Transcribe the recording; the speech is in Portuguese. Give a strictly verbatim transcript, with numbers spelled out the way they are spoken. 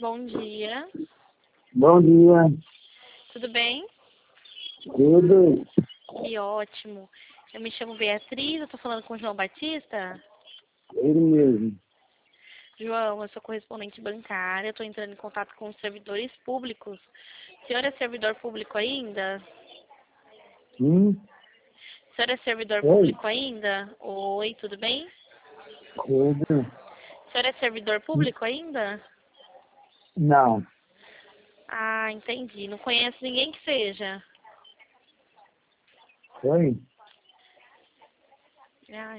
Bom dia. Bom dia. Tudo bem? Tudo? Que ótimo. Eu me chamo Beatriz, eu tô falando com o João Batista. Ele mesmo. João, eu sou correspondente bancária, eu tô entrando em contato com os servidores públicos. O senhor é servidor público ainda? Sim? O senhor é servidor Oi? público ainda? Oi, tudo bem? Tudo? O senhor é servidor público ainda? Não. Ah, entendi. Não conheço ninguém que seja. Oi? Ah,